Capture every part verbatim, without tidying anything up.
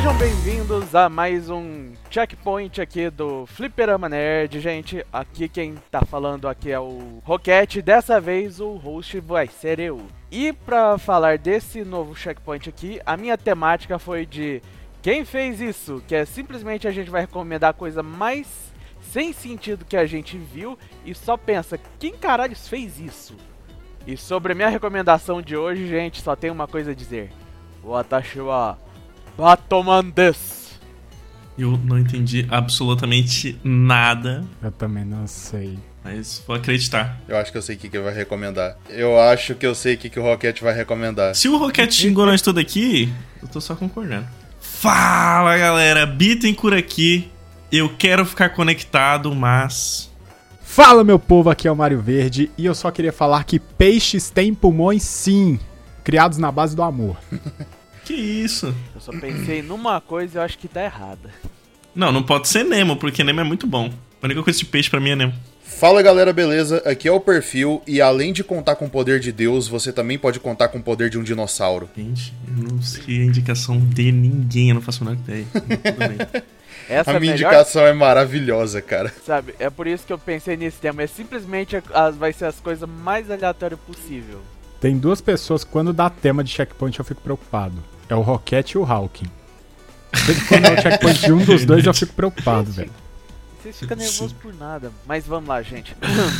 Sejam bem-vindos a mais um checkpoint aqui do Fliperama Nerd, gente. Aqui quem tá falando aqui é o Roquete. Dessa vez o host vai ser eu. E pra falar desse novo checkpoint aqui, a minha temática foi de quem fez isso, que é simplesmente a gente vai recomendar a coisa mais sem sentido que a gente viu e só pensa, quem caralho fez isso? E sobre a minha recomendação de hoje, gente, só tem uma coisa a dizer. Watashi wa Batoman desu. Eu não entendi absolutamente nada. Eu também não sei. Mas vou acreditar. Eu acho que eu sei o que, que ele vai recomendar. Eu acho que eu sei o que, que o Roquete vai recomendar. Se o Roquete xingou nós tudo aqui, eu tô só concordando. Fala, galera. Bittencourt aqui. Eu quero ficar conectado, mas... Fala, meu povo, aqui é o Mário Verde. E eu só queria falar que peixes têm pulmões, sim. Criados na base do amor. Que isso? Eu só pensei numa coisa e eu acho que tá errada. Não, não pode ser Nemo, porque Nemo é muito bom. A única coisa de peixe pra mim é Nemo. Fala, galera, beleza? Aqui é o Perfil e além de contar com o poder de Deus, você também pode contar com o poder de um dinossauro. Gente, eu não sei a indicação de ninguém, eu não faço a menor ideia. Tudo bem. Essa a minha melhor... indicação é maravilhosa, cara. Sabe, é por isso que eu pensei nesse tema. É simplesmente as, vai ser as coisas mais aleatórias possível. Tem duas pessoas que quando dá tema de checkpoint eu fico preocupado. É o Roquete e o Hawking. Sempre quando é o checkpoint de um dos dois eu fico preocupado, velho. Vocês ficam nervosos por nada. Mas vamos lá, gente.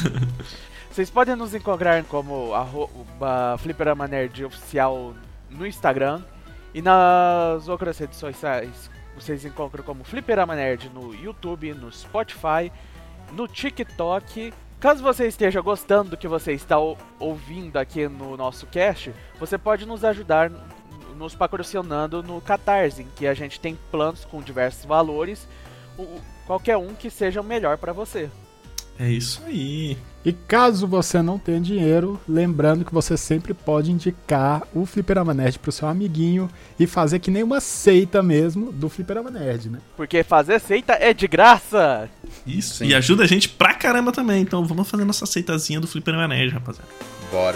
Vocês podem nos encontrar como arroba Fliperama Nerd Oficial no Instagram. E nas outras redes sociais vocês encontram como Fliperama Nerd no YouTube, no Spotify, no TikTok. Caso você esteja gostando do que você está ouvindo aqui no nosso cast, você pode nos ajudar nos patrocinando no Catarse, que a gente tem planos com diversos valores, qualquer um que seja o melhor para você. É isso aí. E caso você não tenha dinheiro, lembrando que você sempre pode indicar o Fliperama Nerd pro seu amiguinho e fazer que nem uma seita mesmo do Fliperama Nerd, né? Porque fazer seita é de graça! Isso, Sim. E ajuda a gente pra caramba também. Então vamos fazer nossa seitazinha do Fliperama Nerd, rapaziada. Bora.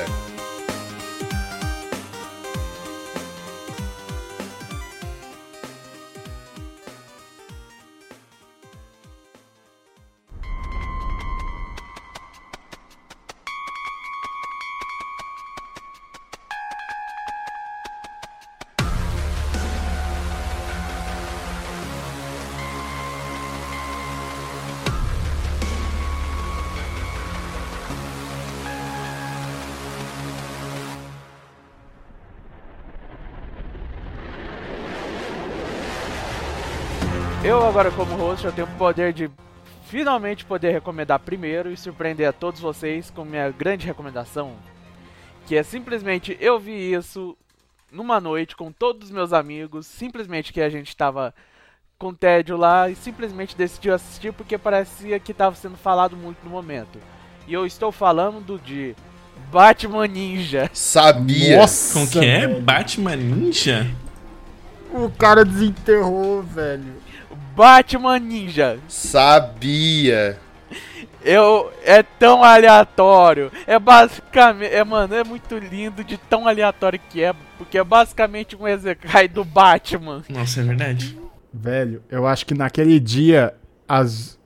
Eu agora como host, eu tenho o poder de finalmente poder recomendar primeiro e surpreender a todos vocês com minha grande recomendação, que é simplesmente eu vi isso numa noite com todos os meus amigos, simplesmente que a gente estava com tédio lá e simplesmente decidiu assistir porque parecia que estava sendo falado muito no momento. E eu estou falando de Batman Ninja. Sabia. Nossa, Como que é? velho. Batman Ninja? O cara desenterrou, velho. Batman Ninja. Sabia. Eu, é tão aleatório. É basicamente. É, mano, é muito lindo de tão aleatório que é. Porque é basicamente um Ezekai do Batman. Nossa, é verdade. Velho, eu acho que naquele dia as,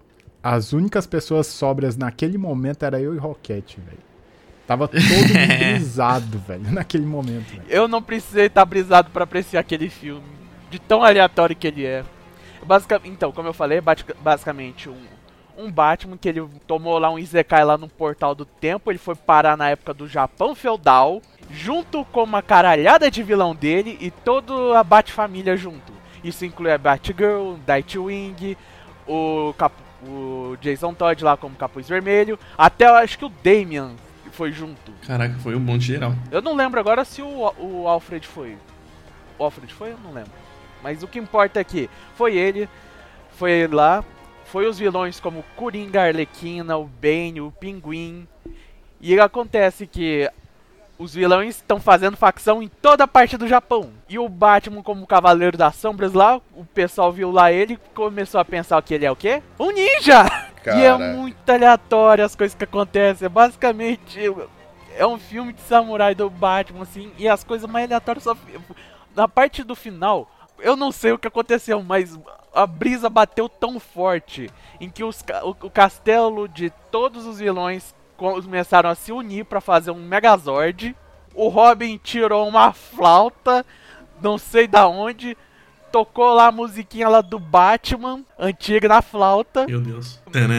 as únicas pessoas sóbrias naquele momento era eu e Roquete, velho. Tava todo mundo brisado, velho, naquele momento, velho. Eu não precisei estar brisado pra apreciar aquele filme. De tão aleatório que ele é. Basic, então, como eu falei, é basicamente um, um Batman que ele tomou lá um Isekai lá no portal do tempo. Ele foi parar na época do Japão feudal, junto com uma caralhada de vilão dele e toda a Bat-família junto. Isso inclui a Batgirl, Nightwing, o, Cap, o Jason Todd lá como Capuz Vermelho, até eu acho que o Damian foi junto. Caraca, foi um monte geral. Eu não lembro agora se o, o Alfred foi. O Alfred foi? Eu não lembro. Mas o que importa é que foi ele, foi ele lá, foi os vilões como o Coringa, a Arlequina, o Bane, o Pinguim. E acontece que os vilões estão fazendo facção em toda a parte do Japão. E o Batman, como Cavaleiro das Sombras lá, o pessoal viu lá ele e começou a pensar que ele é o quê? Um ninja! Cara. E é muito aleatório as coisas que acontecem. É basicamente... É um filme de samurai do Batman, assim, e as coisas mais aleatórias só... Na parte do final... eu não sei o que aconteceu, mas a brisa bateu tão forte em que os, o, o castelo de todos os vilões começaram a se unir pra fazer um Megazord. O Robin tirou uma flauta, não sei da onde, tocou lá a musiquinha lá do Batman, antiga na flauta. Meu Deus.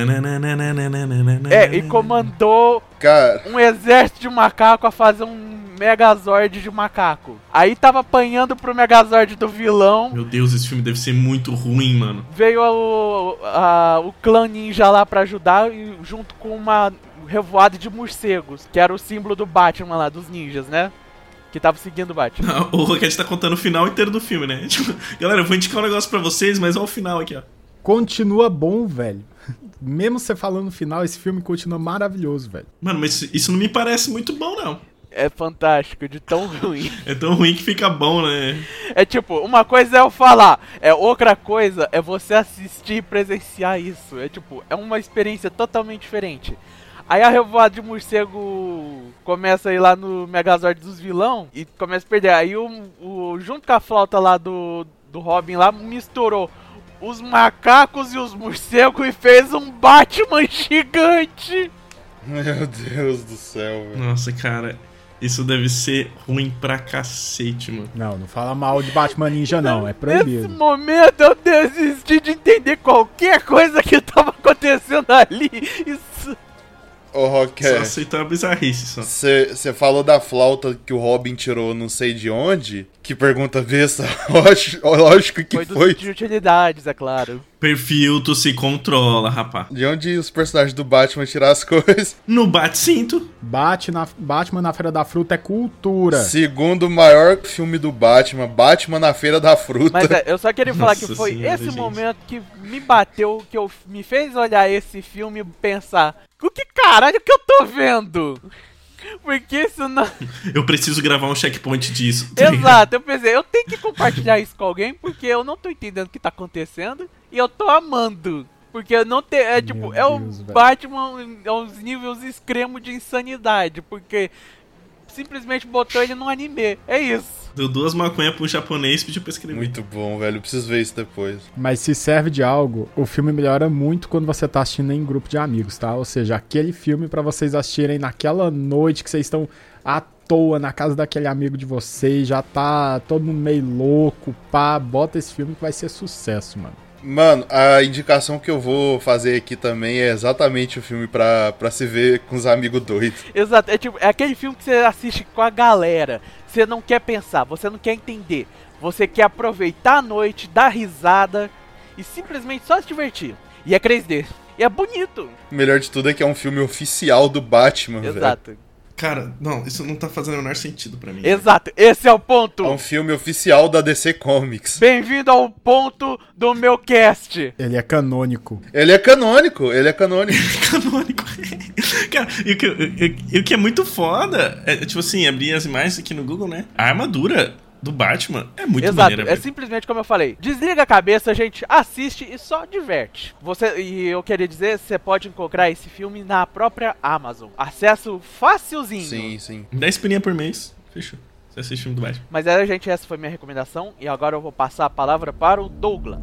É, e comandou Cara, um exército de macaco a fazer um Megazord de macaco. Aí tava apanhando pro Megazord do vilão. Meu Deus, esse filme deve ser muito ruim, mano. Veio o, a, o clã ninja lá pra ajudar, e junto com uma revoada de morcegos, que era o símbolo do Batman lá, dos ninjas, né? Que tava seguindo o Batman. O Rocket tá contando o final inteiro do filme, né? Tipo, galera, eu vou indicar um negócio pra vocês, mas olha o final aqui, ó. Continua bom, velho. Mesmo você falando no final, esse filme continua maravilhoso, velho. Mano, mas isso não me parece muito bom, não. É fantástico, de tão ruim. É tão ruim que fica bom, né? É tipo, uma coisa é eu falar, é outra coisa é você assistir e presenciar isso. É tipo, é uma experiência totalmente diferente. Aí a revoada de morcego começa a ir lá no Megazord dos vilão e começa a perder. Aí o, o junto com a flauta lá do, do Robin lá, misturou os macacos e os morcegos e fez um Batman gigante. meu Deus do céu, velho. Nossa, cara, isso deve ser ruim pra cacete, mano. Não, não fala mal de Batman Ninja, não. É Nesse proibido. momento eu desisti de entender qualquer coisa que tava acontecendo ali. Isso... Ô, Só Rocket, aceitar a bizarrice, só. você falou da flauta que o Robin tirou não sei de onde? Que pergunta besta. Lógico, lógico que Foi dos foi. de utilidades, é claro. Perfil, tu se controla, rapá. De onde os personagens do Batman tirar as coisas? No bate-cinto. Bate na, Batman na Feira da Fruta é cultura. Segundo maior filme do Batman, Batman na Feira da Fruta. Mas é, eu só queria falar Nossa que foi senhora, esse gente. momento que me bateu, que eu, me fez olhar esse filme e pensar, o que caralho que eu tô vendo? Porque isso não... Eu preciso gravar um checkpoint disso. tá ligado? Exato, eu pensei, eu tenho que compartilhar isso com alguém, porque eu não tô entendendo o que tá acontecendo e eu tô amando. Porque eu não tem, é tipo, Meu é o Deus, velho. Batman aos níveis extremos de insanidade, porque simplesmente botou ele num anime, é isso. Deu duas maconhas pro japonês e pediu pra escrever. Muito bom, velho. Preciso ver isso depois. Mas se serve de algo, o filme melhora muito quando você tá assistindo em grupo de amigos, tá? Ou seja, aquele filme pra vocês assistirem naquela noite que vocês estão à toa na casa daquele amigo de vocês, já tá todo mundo meio louco, pá, bota esse filme que vai ser sucesso, mano. Mano, a indicação que eu vou fazer aqui também é exatamente o filme pra, pra se ver com os amigos doidos. Exato, é tipo, é aquele filme que você assiste com a galera, você não quer pensar, você não quer entender, você quer aproveitar a noite, dar risada e simplesmente só se divertir. E é três D, e é bonito. O melhor de tudo é que é um filme oficial do Batman, velho. Exato, Cara, não, isso não tá fazendo o menor sentido pra mim. exato, esse é o ponto. É um filme oficial da D C Comics. Bem-vindo ao ponto do meu cast. Ele é canônico. Ele é canônico, ele é canônico. Canônico. Cara, e o, que, e, e o que é muito foda é, tipo assim, abrir as imagens aqui no Google, né? A armadura do Batman é muito Exato, maneira, é velho. simplesmente como eu falei. Desliga a cabeça, gente, assiste e só diverte. Você, e eu queria dizer, você pode encontrar esse filme na própria Amazon. Acesso facilzinho. Sim, sim. dez pilinha por mês, fechou. Você assiste o filme do Batman. Mas é, gente, essa foi minha recomendação. E agora eu vou passar a palavra para o Douglas.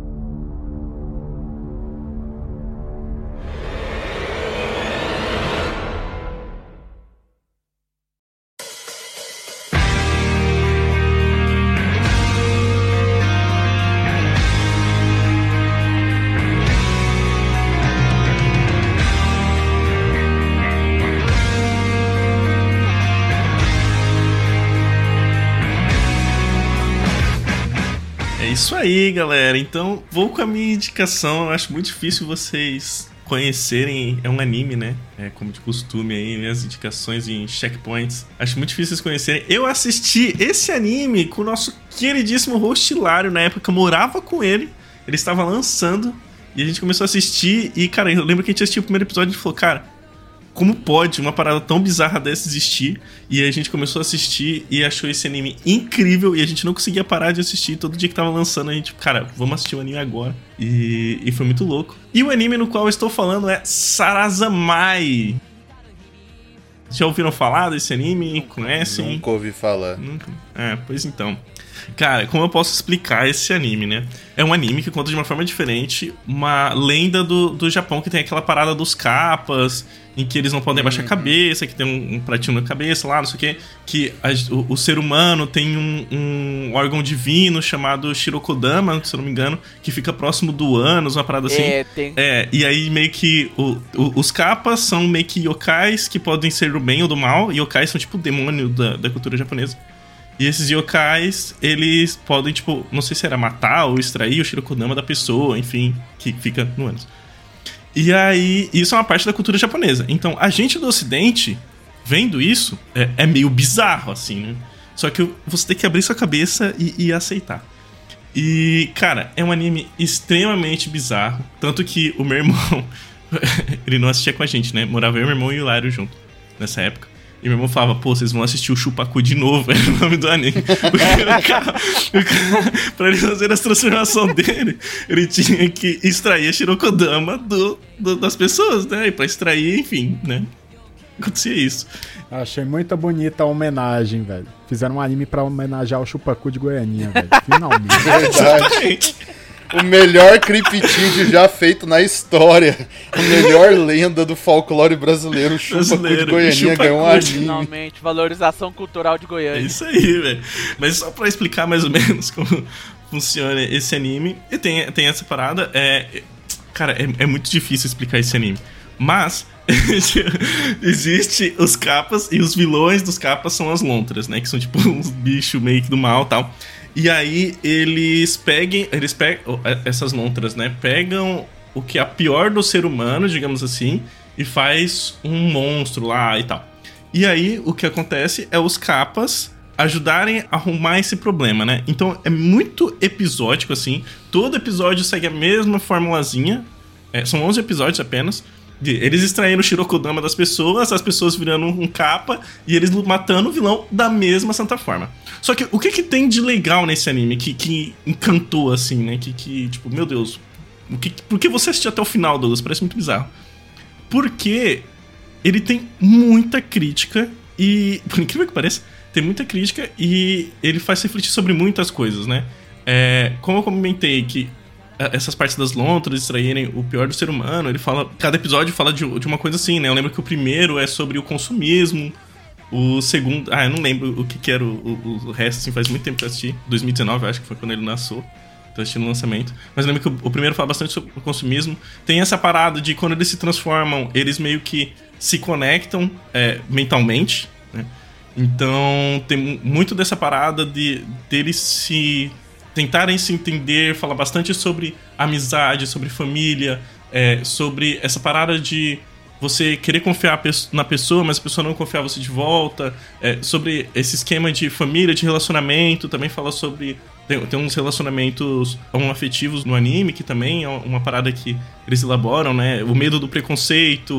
É isso aí, galera. Então, vou com a minha indicação. Eu acho muito difícil vocês conhecerem. É um anime, né? É como de costume aí, minhas indicações em checkpoints. Acho muito difícil vocês conhecerem. Eu assisti esse anime com o nosso queridíssimo host Hilário. Na época eu morava com ele. Ele estava lançando. E a gente começou a assistir. E, cara, eu lembro que a gente assistiu o primeiro episódio e a gente falou, cara, como pode uma parada tão bizarra dessa existir? E a gente começou a assistir e achou esse anime incrível. E a gente não conseguia parar de assistir. Todo dia que tava lançando, a gente, cara, vamos assistir o anime agora. E, e foi muito louco. E o anime no qual eu estou falando é Sarazamai. Já ouviram falar desse anime? Conhecem? Nunca ouvi falar. Nunca. É, pois então. Cara, como eu posso explicar esse anime, né? É um anime que conta de uma forma diferente uma lenda do, do Japão, que tem aquela parada dos capas, em que eles não podem abaixar a cabeça, que tem um, um pratinho na cabeça lá, não sei o quê. Que a, o, o ser humano tem um, um órgão divino chamado Shirokodama, se eu não me engano, que fica próximo do ânus, uma parada assim. É, tem. É, e aí meio que o, o, os capas são meio que yokais que podem ser do bem ou do mal. Yokais são tipo o demônio da, da cultura japonesa. E esses yokais, eles podem, tipo, não sei se era matar ou extrair o Shirokodama da pessoa, enfim, que fica no ânus. E aí, isso é uma parte da cultura japonesa. Então, a gente do ocidente, vendo isso, é, é meio bizarro, assim, né? Só que você tem que abrir sua cabeça e, e aceitar. E, cara, é um anime extremamente bizarro. Tanto que o meu irmão, ele não assistia com a gente, né? Morava eu, meu irmão e o Hilário junto, nessa época. E meu irmão falava, pô, vocês vão assistir o Chupacu de novo, era o nome do anime. Porque o cara, o cara, pra ele fazer a transformação dele, ele tinha que extrair a Shirokodama do, do, das pessoas, né? E pra extrair, enfim, né? Acontecia isso. Achei muito bonita a homenagem, velho. Fizeram um anime pra homenagear o Chupacu de Goianinha, velho. Finalmente. Verdade. O melhor criptídeo já feito na história. A melhor lenda do folclore brasileiro. O Chupacu de Goianinha ganhou um anime. Finalmente, valorização cultural de Goiânia. É isso aí, velho. Mas só pra explicar mais ou menos como funciona esse anime. E tem, tem essa parada. É, cara, é, é muito difícil explicar esse anime. Mas existe os capas e os vilões dos capas são as lontras, né? Que são tipo uns bichos meio que do mal e tal. E aí eles pegam, eles pegam, essas lontras, né, pegam o que é pior do ser humano, digamos assim, e faz um monstro lá e tal. E aí o que acontece é os capas ajudarem a arrumar esse problema, né? Então é muito episódico, assim, todo episódio segue a mesma formulazinha, é, são onze episódios apenas. Eles extraindo o Shirokodama das pessoas, as pessoas virando um capa e eles matando o vilão da mesma santa forma. Só que o que que tem de legal nesse anime que, que encantou, assim, né? Que, que tipo, meu Deus, o que, por que você assistiu até o final, Douglas? Parece muito bizarro. Porque ele tem muita crítica e, por incrível que pareça, tem muita crítica e ele faz refletir sobre muitas coisas, né? É, como eu comentei que essas partes das lontras extraírem o pior do ser humano, ele fala, cada episódio fala de, de uma coisa assim, né? Eu lembro que o primeiro é sobre o consumismo, o segundo, ah, eu não lembro o que que era o, o, o resto, assim, faz muito tempo que eu assisti, dois mil e dezenove, eu acho que foi quando ele nasceu, tô assistindo o lançamento, mas eu lembro que o, o primeiro fala bastante sobre o consumismo, tem essa parada de quando eles se transformam, eles meio que se conectam é, mentalmente, né? Então tem muito dessa parada de deles se tentarem se entender, falar bastante sobre amizade, sobre família, é, sobre essa parada de você querer confiar na pessoa, mas a pessoa não confiar você de volta, é, sobre esse esquema de família, de relacionamento, também fala sobre... Tem, tem uns relacionamentos afetivos no anime, que também é uma parada que eles elaboram, né? O medo do preconceito,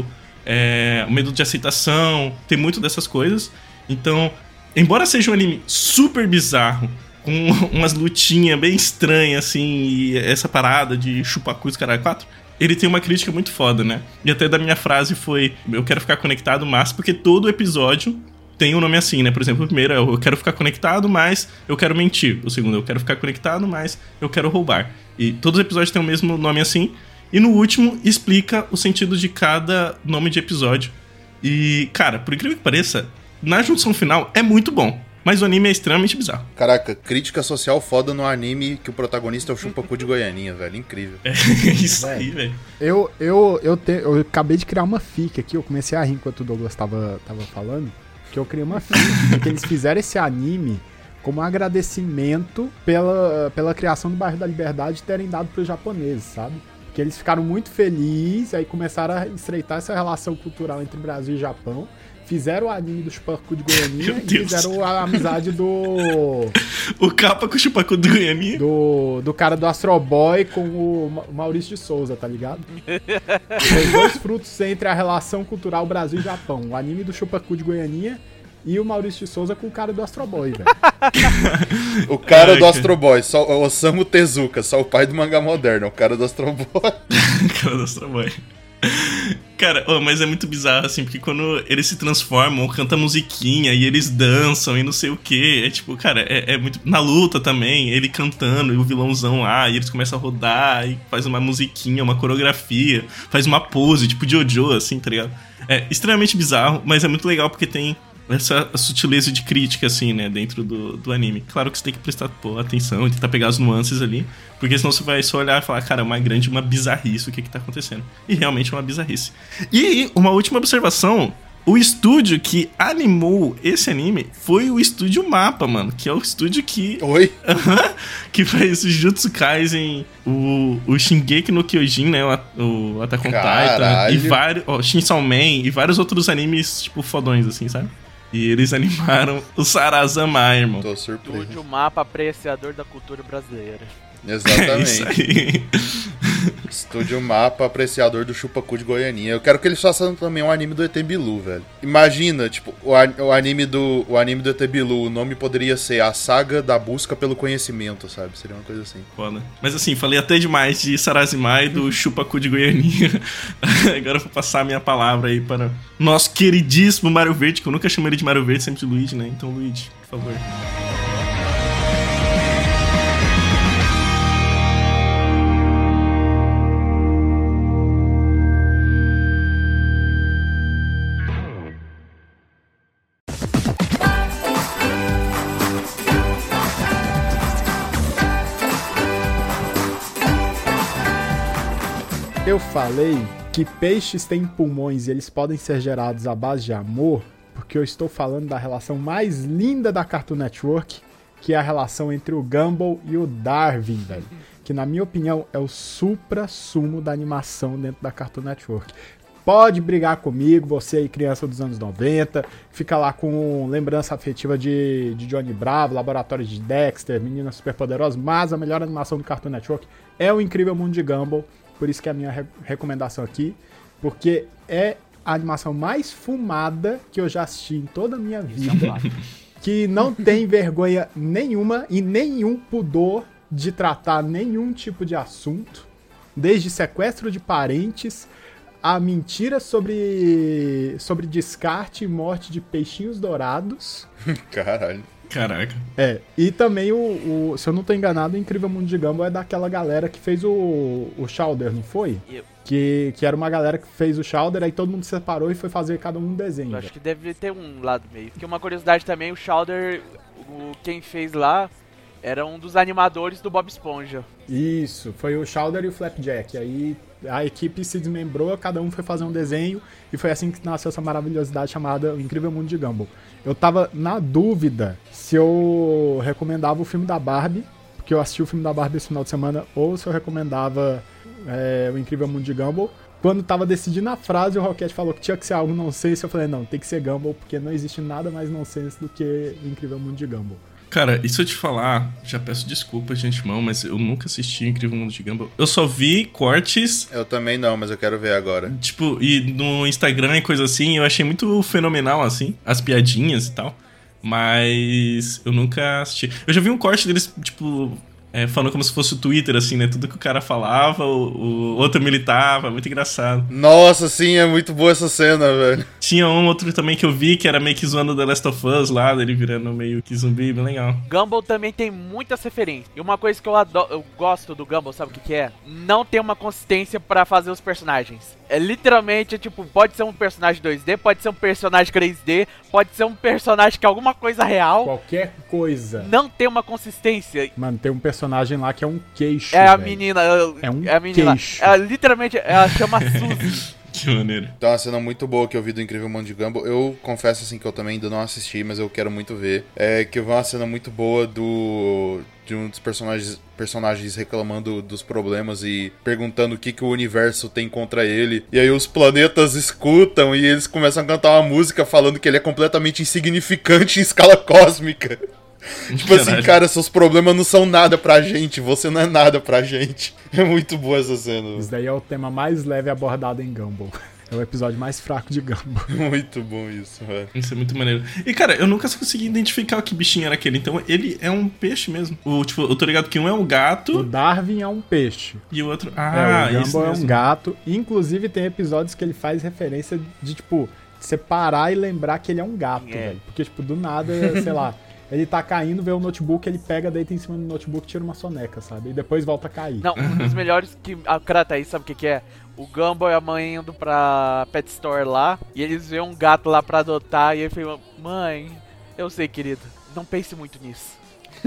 é, o medo de aceitação, tem muito dessas coisas. Então, embora seja um anime super bizarro, com umas lutinhas bem estranhas, assim, e essa parada de chupacu e caralho quatro, ele tem uma crítica muito foda, né? E até da minha frase foi, eu quero ficar conectado, mas porque todo episódio tem um nome assim, né? Por exemplo, o primeiro é eu quero ficar conectado, mas eu quero mentir. O segundo é eu quero ficar conectado, mas eu quero roubar. E todos os episódios têm o mesmo nome assim. E no último explica o sentido de cada nome de episódio. E, cara, por incrível que pareça, na junção final é muito bom. Mas o anime é extremamente bizarro. Caraca, crítica social foda no anime que o protagonista é o Chupacu de Goianinha, velho. Incrível. É isso aí, velho. Eu, eu, eu, te, eu acabei de criar uma fic aqui, eu comecei a rir enquanto o Douglas tava, tava falando, que eu criei uma fic, que eles fizeram esse anime como um agradecimento pela, pela criação do Bairro da Liberdade terem dado pros japoneses, sabe? Porque eles ficaram muito felizes, aí começaram a estreitar essa relação cultural entre Brasil e Japão. Fizeram o anime do Chupacu de Goianinha e fizeram a amizade do... O capa com o Chupacu de Goianinha? Do, do cara do Astro Boy com o Maurício de Souza, tá ligado? Tem dois frutos entre a relação cultural Brasil e Japão. O anime do Chupacu de Goianinha e o Maurício de Souza com o cara do Astro Boy, velho. O cara Ai, do Astro Boy, só, o Osamu Tezuka, só o pai do mangá moderno, o cara do Astro Boy. O cara do Astro Boy. Cara, oh, mas é muito bizarro, assim, porque quando eles se transformam, cantam musiquinha e eles dançam e não sei o que. É tipo, cara, é, é muito. Na luta também, ele cantando e o vilãozão lá, e eles começam a rodar e faz uma musiquinha, uma coreografia, faz uma pose, tipo Jojo, assim, tá ligado? É extremamente bizarro, mas é muito legal porque tem essa sutileza de crítica, assim, né, dentro do, do anime. Claro que você tem que prestar pô, atenção e tentar pegar as nuances ali, porque senão você vai só olhar e falar, cara, é uma grande, uma bizarrice o que que tá acontecendo. E realmente é uma bizarrice. E uma última observação, o estúdio que animou esse anime foi o estúdio Mapa, mano, que é o estúdio que... Oi? que faz o Jujutsu Kaisen, o, o Shingeki no Kyojin, né, o, o Attack on Titan, e vários... Ó, Chainsaw Man e vários outros animes, tipo, fodões, assim, sabe? E eles animaram o Sarazama, irmão. Tô surpreso. Estúdio Mapa, apreciador da cultura brasileira. Exatamente. É isso aí. Estúdio Mapa, apreciador do Chupacu de Goianinha. Eu quero que eles façam também um anime do E T Bilu, velho. Imagina, tipo, o, o, anime do, o anime do E T Bilu, o nome poderia ser A Saga da Busca pelo Conhecimento, sabe? Seria uma coisa assim. Foda. Mas assim, falei até demais de Sarazama e do Chupacu de Goianinha. Agora eu vou passar a minha palavra aí para nosso queridíssimo Mario Verde, que eu nunca chamo ele de Mario Verde, sempre de Luigi, né? Então, Luigi, por favor. Eu falei que peixes têm pulmões e eles podem ser gerados à base de amor, porque eu estou falando da relação mais linda da Cartoon Network, que é a relação entre o Gumball e o Darwin, velho. Que, na minha opinião, é o supra-sumo da animação dentro da Cartoon Network. Pode brigar comigo, você aí, criança dos anos noventa, fica lá com lembrança afetiva de, de Johnny Bravo, Laboratório de Dexter, Meninas Superpoderosas, mas a melhor animação do Cartoon Network é o Incrível Mundo de Gumball. Por isso que é a minha re- recomendação aqui, porque é a animação mais fumada que eu já assisti em toda a minha vida, que não tem vergonha nenhuma e nenhum pudor de tratar nenhum tipo de assunto, desde sequestro de parentes a mentira sobre, sobre descarte e morte de peixinhos dourados. Caralho. Caraca. É, e também o, o, se eu não tô enganado, o Incrível Mundo de Gumball é daquela galera que fez o, o Chowder, não foi? Eu, Que, que era uma galera que fez o Chowder, aí todo mundo se separou e foi fazer cada um um desenho. eu acho que deve ter um lado meio. Porque uma curiosidade também, o Chowder, o, quem fez lá, era um dos animadores do Bob Esponja. Isso, foi o Chowder e o Flapjack. Aí a equipe se desmembrou, cada um foi fazer um desenho, e foi assim que nasceu essa maravilhosidade chamada O Incrível Mundo de Gumball. Eu tava na dúvida se eu recomendava o filme da Barbie, porque eu assisti o filme da Barbie esse final de semana, ou se eu recomendava é, O Incrível Mundo de Gumball. Quando tava decidindo a frase, o Roquete falou que tinha que ser algo nonsense, eu falei, não, tem que ser Gumball, porque não existe nada mais nonsense do que O Incrível Mundo de Gumball. Cara, e se eu te falar, já peço desculpas de antemão, mas eu nunca assisti o Incrível Mundo de Gumball. Eu só vi cortes, Eu também não, mas eu quero ver agora. tipo, e no Instagram e coisa assim, eu achei muito fenomenal, assim, as piadinhas e tal. Mas eu nunca assisti. Eu já vi um corte deles, tipo, é, falando como se fosse o Twitter, assim, né? Tudo que o cara falava, o, o outro militava, muito engraçado. Nossa, sim, é muito boa essa cena, velho. Tinha um outro também que eu vi, que era meio que zoando The Last of Us lá, dele virando meio que zumbi, bem legal. Gumball também tem muitas referências. E uma coisa que eu, adoro, eu gosto do Gumball, sabe o que, que é? Não tem uma consistência pra fazer os personagens. É literalmente, tipo, pode ser um personagem dois D, pode ser um personagem três D, pode ser um personagem que é alguma coisa real. Qualquer coisa. Não tem uma consistência. Mano, tem um personagem lá que é um queixo, É a velho. menina. eu- É um é a menina. queixo. Ela literalmente, ela chama Suzy. Que maneiro. Então, uma cena muito boa que eu vi do Incrível Mundo de Gumball. Eu confesso, assim, que eu também ainda não assisti, mas eu quero muito ver. É que eu vi uma cena muito boa do... de um dos personagens, personagens reclamando dos problemas e perguntando o que, que o universo tem contra ele. E aí os planetas escutam e eles começam a cantar uma música falando que ele é completamente insignificante em escala cósmica. Tipo assim, Caralho. cara, seus problemas não são nada pra gente, você não é nada pra gente. É muito boa essa cena. Isso daí é o tema mais leve abordado em Gumball. É o episódio mais fraco de Gumball. Muito bom isso, velho. Isso é muito maneiro. E, cara, eu nunca consegui identificar que bichinho era aquele. Então, ele é um peixe mesmo. O, tipo, eu tô ligado que um é um gato. O Darwin é um peixe. E o outro... Ah, é, o isso Gumball é mesmo. um gato. Inclusive, tem episódios que ele faz referência de, tipo, você parar e lembrar que ele é um gato, É. velho. Porque, tipo, do nada, sei lá, ele tá caindo, vê o notebook, ele pega, deita em cima do notebook e tira uma soneca, sabe? E depois volta a cair. Não, um dos melhores que a cara tá aí, sabe o que que é? O Gumball e a mãe indo pra Pet Store lá, e eles vêem um gato lá pra adotar, e ele fala, mãe, eu sei, querido, não pense muito nisso.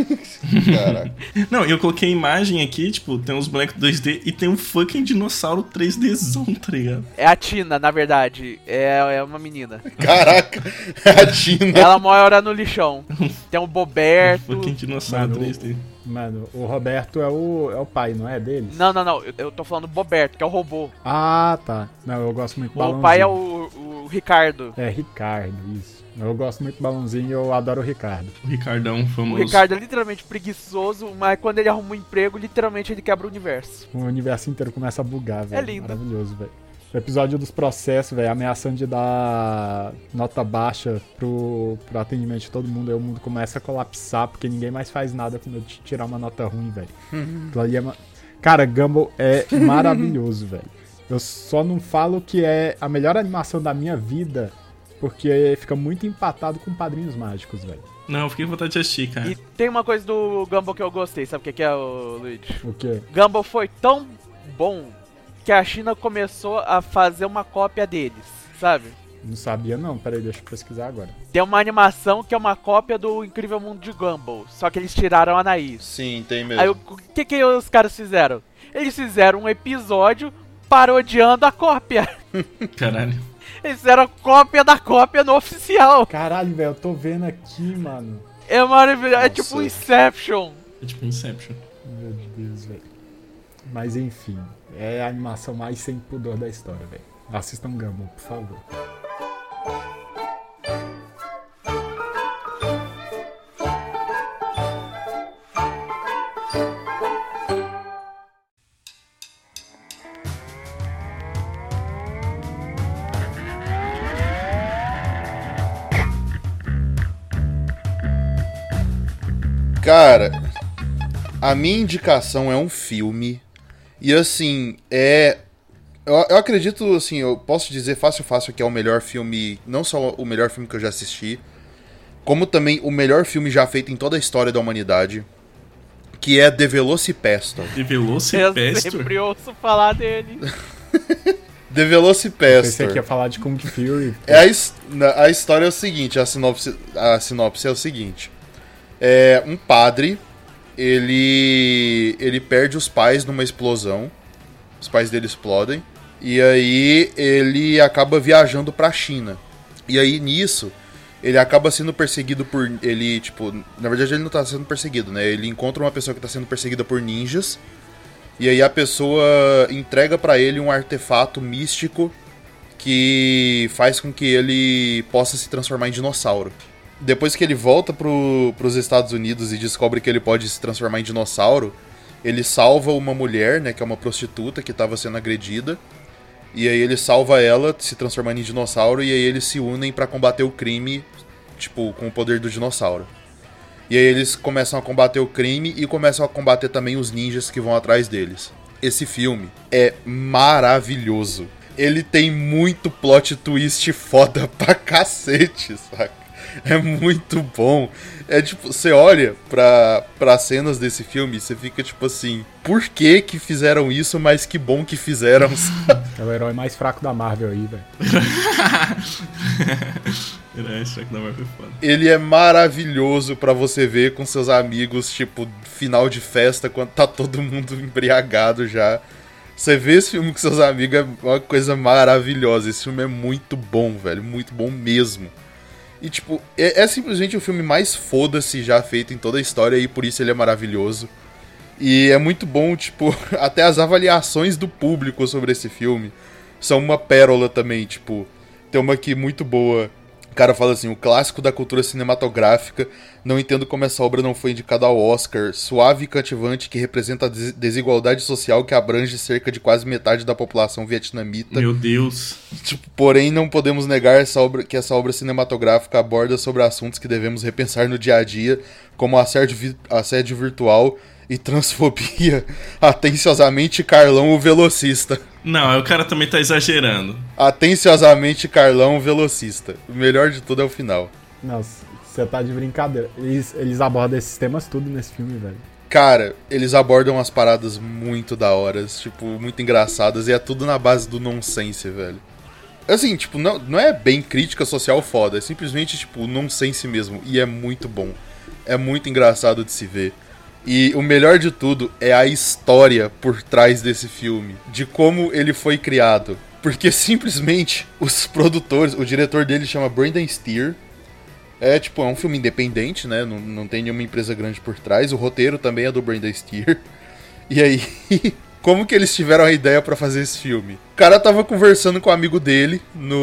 Caraca. Não, eu coloquei a imagem aqui, tipo, tem uns bonecos dois D e tem um fucking dinossauro três Dzão, tá ligado? É a Tina, na verdade, é, é uma menina. Caraca, a Tina. Ela mora no lixão. Tem um Boberto. Fucking dinossauro Mano, três D. Mano, o Roberto é o, é o pai, não é deles? Não, não, não, eu, eu tô falando do Boberto, que é o robô. Ah, tá. Não, eu gosto muito do O balãozinho. pai é o, o Ricardo. É, Ricardo, isso. Eu gosto muito do balãozinho e eu adoro o Ricardo. O Ricardão O famoso. Ricardo é literalmente preguiçoso, mas quando ele arruma um emprego, literalmente ele quebra o universo. O universo inteiro começa a bugar, velho. É lindo. Maravilhoso, velho. O episódio dos processos, velho, ameaçando de dar nota baixa pro, pro atendimento de todo mundo. Aí o mundo começa a colapsar, porque ninguém mais faz nada quando eu te- tirar uma nota ruim, velho. Aquilo ali é ma- Cara, Gumball é maravilhoso, velho. Eu só não falo que é a melhor animação da minha vida, porque fica muito empatado com Padrinhos Mágicos, velho. Não, eu fiquei com vontade de assistir, cara. E tem uma coisa do Gumball que eu gostei, sabe o que que é, o Luigi? O quê? Gumball foi tão bom que a China começou a fazer uma cópia deles, sabe? Não sabia não, peraí, deixa eu pesquisar agora. Tem uma animação que é uma cópia do Incrível Mundo de Gumball, só que eles tiraram a Anaís. Sim, tem mesmo. Aí o que que os caras fizeram? Eles fizeram um episódio parodiando a cópia. Caralho. Eles fizeram a cópia da cópia no oficial. Caralho, velho, eu tô vendo aqui, mano. É maravilhoso, é Nossa. tipo um Inception. É tipo Inception. Meu Deus, velho. Mas enfim, é a animação mais sem pudor da história, velho. Assistam Gumball, por favor. Cara, a minha indicação é um filme. E assim, é. Eu, eu acredito, assim, eu posso dizer fácil, fácil que é o melhor filme. Não só o melhor filme que eu já assisti, como também o melhor filme já feito em toda a história da humanidade. Que é The Velocipastor. E Eu Velocipastor? sempre ouço falar dele. The Pensei Velocipastor. que ia falar de Kung Fury. É a, his- na- a história é o seguinte, a sinopse, a sinopse é o seguinte. É um padre, ele ele perde os pais numa explosão. Os pais dele explodem e aí ele acaba viajando pra China. E aí nisso ele acaba sendo perseguido por ele, tipo, na verdade ele não tá sendo perseguido, né? Ele encontra uma pessoa que tá sendo perseguida por ninjas. E aí a pessoa entrega pra ele um artefato místico que faz com que ele possa se transformar em dinossauro. Depois que ele volta pro, pros Estados Unidos e descobre que ele pode se transformar em dinossauro, ele salva uma mulher, né, que é uma prostituta que estava sendo agredida. E aí ele salva ela, se transformando em dinossauro, e aí eles se unem pra combater o crime, tipo, com o poder do dinossauro. E aí eles começam a combater o crime e começam a combater também os ninjas que vão atrás deles. Esse filme é maravilhoso. Ele tem muito plot twist foda pra cacete, saca? É muito bom. É tipo, você olha pra, pra cenas desse filme e você fica tipo assim, por que que fizeram isso, mas que bom que fizeram, sabe? É o herói mais fraco da Marvel aí, velho. É, esse Shrek da Marvel é foda. Ele é maravilhoso pra você ver com seus amigos, tipo, final de festa, quando tá todo mundo embriagado já. Você vê esse filme com seus amigos, é uma coisa maravilhosa. Esse filme é muito bom, velho, muito bom mesmo. E, tipo, é, é simplesmente o filme mais foda-se já feito em toda a história e por isso ele é maravilhoso. E é muito bom, tipo, até as avaliações do público sobre esse filme são uma pérola também, tipo, tem uma aqui muito boa. cara fala assim, o clássico da cultura cinematográfica, não entendo como essa obra não foi indicada ao Oscar, suave e cativante que representa a des- desigualdade social que abrange cerca de quase metade da população vietnamita. Meu Deus. Tipo, porém, não podemos negar essa obra, que essa obra cinematográfica aborda sobre assuntos que devemos repensar no dia a dia, como assédio, vi- assédio virtual e transfobia. Atenciosamente, Carlão, o velocista. Não, o cara também tá exagerando. Atenciosamente, Carlão, o velocista. O melhor de tudo é o final. Nossa, você tá de brincadeira. Eles, eles abordam esses temas tudo nesse filme, velho. Cara, eles abordam umas paradas muito da hora, tipo, muito engraçadas, e é tudo na base do nonsense, velho. Assim, tipo, não, não é bem crítica social foda, é simplesmente, tipo, nonsense mesmo, e é muito bom. É muito engraçado de se ver. E o melhor de tudo é a história por trás desse filme, de como ele foi criado. Porque simplesmente os produtores, o diretor dele chama Brendan Steer. É tipo, é um filme independente, né? Não, não tem nenhuma empresa grande por trás. O roteiro também é do Brendan Steer. E aí, como que eles tiveram a ideia pra fazer esse filme? O cara tava conversando com um amigo dele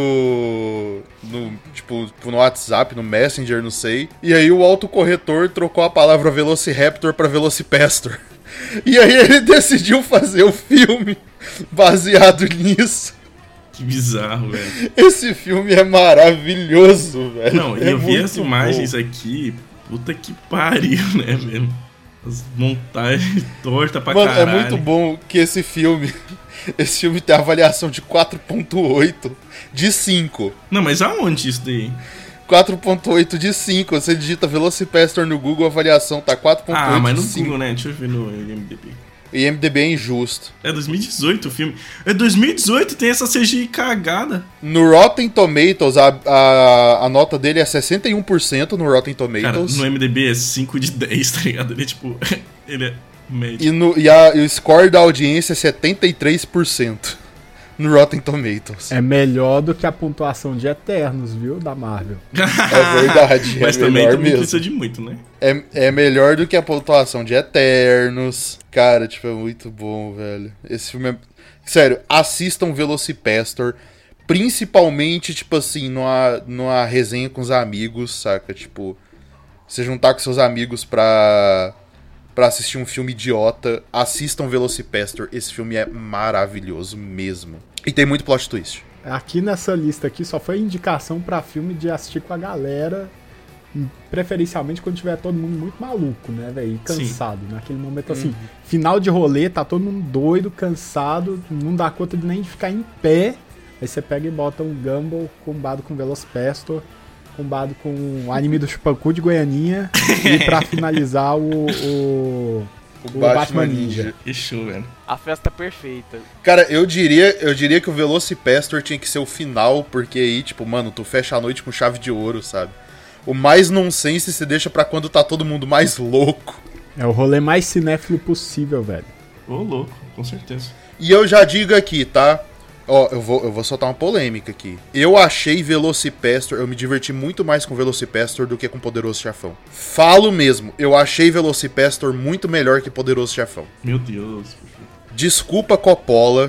no, no tipo, no WhatsApp, no Messenger, não sei. E aí o autocorretor trocou a palavra Velociraptor pra Velocipastor. E aí ele decidiu fazer o filme baseado nisso. Que bizarro, velho. Esse filme é maravilhoso, velho. Não, e é eu vi as muito imagens bom. aqui, puta que pariu, né, velho? As montagens tortas pra Mano, caralho. é muito bom que esse filme... Esse filme tem avaliação de quatro ponto oito de cinco. Não, mas aonde isso daí? quatro ponto oito de cinco. Você digita Velocipastor no Google, a avaliação tá quatro ponto oito Ah, mas de no cinco. Google, né? Deixa eu ver no I M D B. E I M D B é injusto. É dois mil e dezoito o filme. É dois mil e dezoito e tem essa C G I cagada. No Rotten Tomatoes, a, a, a nota dele é sessenta e um por cento no Rotten Cara, Tomatoes. no I M D B é cinco de dez, tá ligado? Ele é tipo... ele é médio. E, no, e, a, e o score da audiência é setenta e três por cento no Rotten Tomatoes. É melhor do que a pontuação de Eternos, viu? Da Marvel. É verdade, Mas é também, melhor também mesmo. precisa de muito, né? É, é melhor do que a pontuação de Eternos. Cara, tipo, é muito bom, velho. Esse filme é... Sério, assistam Velocipastor. Principalmente, tipo assim, numa, numa resenha com os amigos, saca? Tipo, você juntar com seus amigos pra, pra assistir um filme idiota. Assistam Velocipastor. Esse filme é maravilhoso mesmo. E tem muito plot twist. Aqui nessa lista aqui só foi indicação pra filme de assistir com a galera, preferencialmente quando tiver todo mundo muito maluco, né, velho? E cansado. Sim. Naquele momento, assim, final de rolê, tá todo mundo doido, cansado, não dá conta de nem de ficar em pé. Aí você pega e bota um Gumball combado com Velocipastor, combado com o anime do Chupacu de Goianinha, e pra finalizar o... o... O, o Batman, Batman Ninja. Ninja. Que show, velho. A festa perfeita. Cara, eu diria, eu diria que o Velocipastor tinha que ser o final, porque aí, tipo, mano, tu fecha a noite com chave de ouro, sabe? O mais nonsense se deixa pra quando tá todo mundo mais louco. É o rolê mais cinéfilo possível, velho. Ô, louco, com certeza. E eu já digo aqui, tá? Ó, eu vou, eu vou soltar uma polêmica aqui. Eu achei Velocipastor, eu me diverti muito mais com Velocipastor do que com Poderoso Chefão. Falo mesmo, eu achei Velocipastor muito melhor que Poderoso Chefão. Meu Deus. Desculpa, Coppola,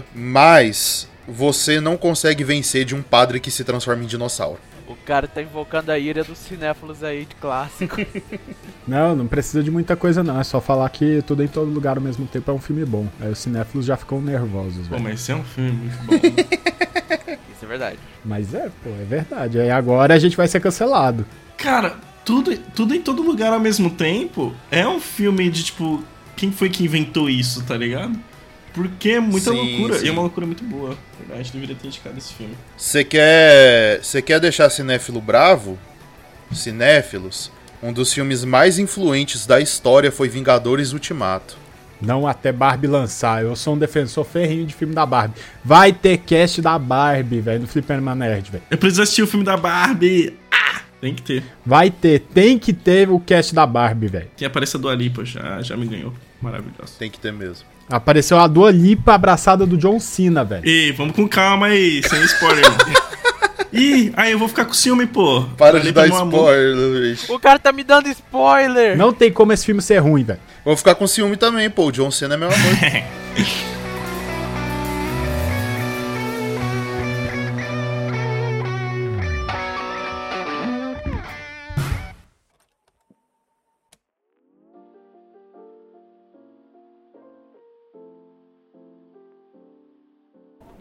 mas você não consegue vencer de um padre que se transforma em dinossauro. O cara tá invocando a ira dos cinéfilos aí de clássico. Não, não precisa de muita coisa não, é só falar que Tudo em Todo Lugar ao mesmo tempo é um filme bom. Aí os cinéfilos já ficam nervosos, Pô, velho. mas esse é um filme muito bom, né? Isso é verdade. Mas é, pô, é verdade. Aí agora a gente vai ser cancelado. Cara, tudo, tudo em todo lugar ao mesmo tempo é um filme de, tipo, quem foi que inventou isso, tá ligado? Porque é muita Sim, loucura, sim. e é uma loucura muito boa. Na verdade, deveria ter indicado esse filme. Você quer, você quer deixar cinéfilo bravo? Cinéfilos, um dos filmes mais influentes da história foi Vingadores Ultimato. Não até Barbie lançar. Eu sou um defensor ferrinho de filme da Barbie. Vai ter cast da Barbie, velho, no Fliperama Nerd, velho. Eu preciso assistir o filme da Barbie! Ah! Tem que ter. Vai ter, tem que ter o cast da Barbie, velho. Que apareça a Dua Lipa, já, já me ganhou. Maravilhoso. Tem que ter mesmo. Apareceu a Dua Lipa abraçada do John Cena, velho. Ei, vamos com calma aí, sem spoiler. Ih, aí eu vou ficar com ciúme, pô. Para Dua de Lipa, dar meu amor. spoiler, Luiz. O cara tá me dando spoiler! Não tem como esse filme ser ruim, velho. Vou ficar com ciúme também, pô. O John Cena é meu amor.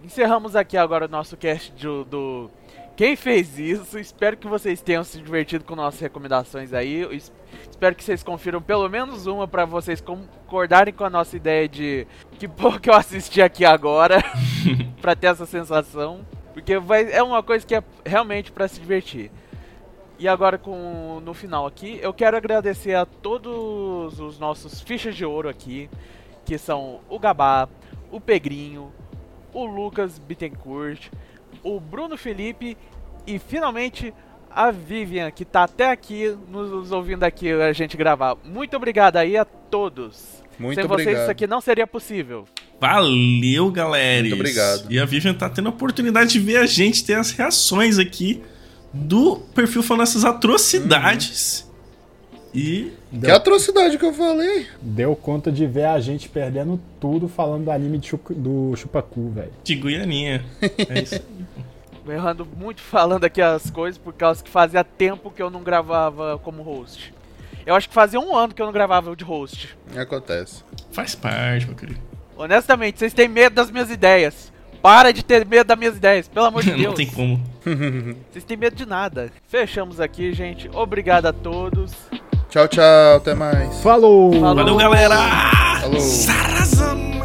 encerramos aqui agora o nosso cast do, do Quem Fez Isso. Espero que vocês tenham se divertido com nossas recomendações aí. Eu espero que vocês confiram pelo menos uma pra vocês concordarem com a nossa ideia de que porra que eu assisti aqui agora. Pra ter essa sensação. Porque vai, é uma coisa que é realmente pra se divertir. E agora com, no final aqui, eu quero agradecer a todos os nossos fichas de ouro aqui, que são o Gabá, o Pegrinho, o Lucas Bittencourt, o Bruno Felipe e finalmente a Vivian, que tá até aqui nos ouvindo aqui a gente gravar. Muito obrigado aí a todos. Muito Sem obrigado. vocês isso aqui não seria possível. Valeu, galera. Muito obrigado. E a Vivian tá tendo a oportunidade de ver a gente ter as reações aqui do perfil falando essas atrocidades. Uhum. E... Que atrocidade que eu falei. Deu conta de ver a gente perdendo tudo falando do anime de chupa, do Chupacu, velho. De Goianinha. É isso aí. Errando muito falando aqui as coisas, por causa que fazia tempo que eu não gravava como host. Eu acho que fazia um ano que eu não gravava de host. Acontece. Faz parte, meu querido. Honestamente, vocês têm medo das minhas ideias. Para de ter medo das minhas ideias, pelo amor de Deus. Não tem como. Vocês têm medo de nada. Fechamos aqui, gente. Obrigado a todos. Tchau, tchau. Até mais. Falou! Falou. Valeu, galera! Falou. Sarazama!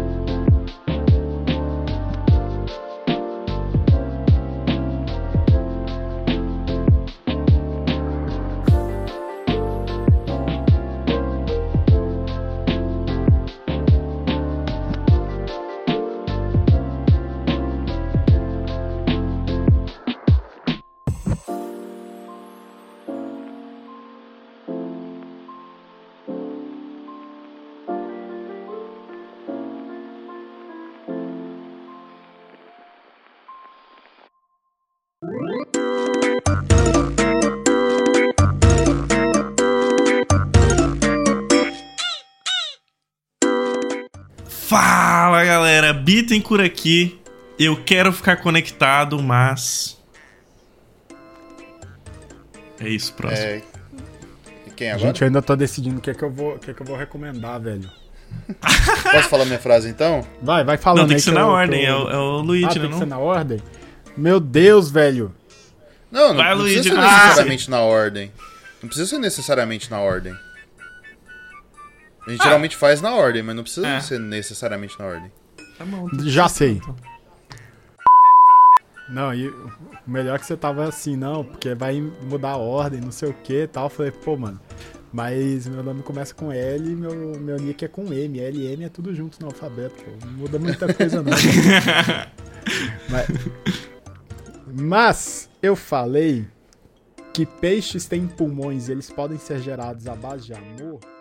Fala, galera, Bittencourt aqui. Eu quero ficar conectado, mas... É isso, próximo. É... E quem agora? Gente, eu ainda tô decidindo o que é que eu vou, o que é que eu vou recomendar, velho. Posso falar minha frase então? Vai, vai falando. Não, tem aí que ser que na eu- ordem, que é eu- o, é o Luigi, Ah, né? tem que Não? ser na ordem? Meu Deus, velho. Não, não, Vai, não Luigi. precisa ser Ah! necessariamente na ordem. Não precisa ser necessariamente na ordem. A gente Ah. geralmente faz na ordem, mas não precisa É. ser necessariamente na ordem. Tá bom. Já sei. Não, e o melhor que você tava assim, não, porque vai mudar a ordem, não sei o que e tal. Eu falei, pô, mano, mas meu nome começa com L e meu, meu nick é com M. L e M é tudo junto no alfabeto, pô. Não muda muita coisa, não. mas, mas eu falei que peixes têm pulmões e eles podem ser gerados à base de amor.